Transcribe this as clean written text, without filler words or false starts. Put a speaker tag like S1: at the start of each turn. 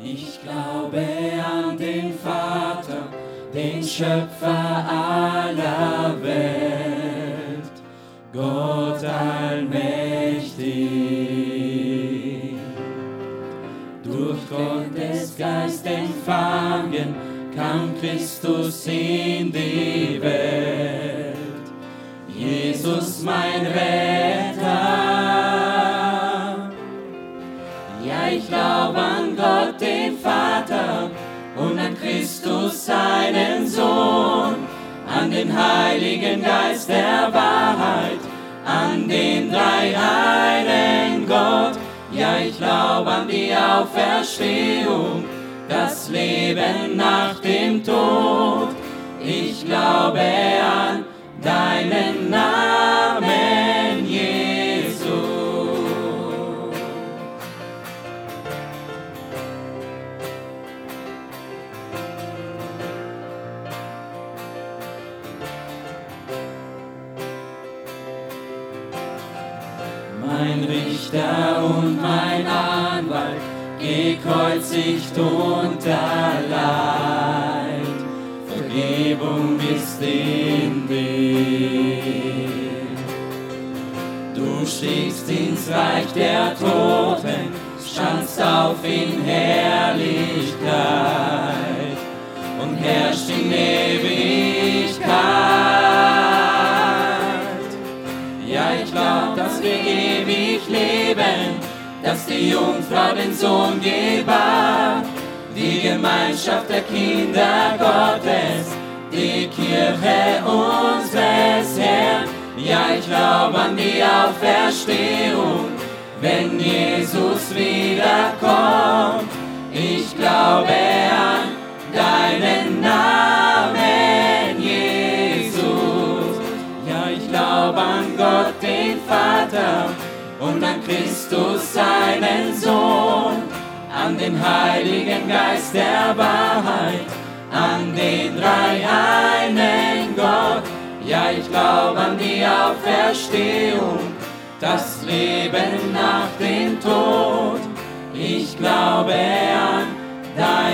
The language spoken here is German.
S1: Ich glaube an den Vater, den Schöpfer aller Welt, Gott allmächtig. Durch Gottes Geist empfangen kam Christus in die Welt. Jesus mein Retter. Ja, ich glaube an Gott, den Vater, und an Christus, seinen Sohn, an den Heiligen Geist der Wahrheit, an den dreieinen Gott. Ja, ich glaube an die Auferstehung, das Leben nach dem Tod. Ich glaube an deinen Namen, Jesus. Mein Richter und mein Anwalt, gekreuzigt unter Leid, Vergebung ist in dir. Du stiegst ins Reich der Toten, standst auf in Herrlichkeit und herrscht in Ewigkeit. Ja, ich glaub, dass wir ewig leben, dass die Jungfrau den Sohn gebar, die Gemeinschaft der Kinder Gottes, die Kirche unseres Herrn. Ja, ich glaube an die Auferstehung, wenn Jesus wiederkommt. Ich glaube an deinen Namen, Jesus. Ja, ich glaube an Gott, den Vater, und an Christus, seinen Sohn, an den Heiligen Geist der Wahrheit, an den dreieinen Gott. Ja, ich glaube an die Auferstehung, das Leben nach dem Tod. Ich glaube an deinen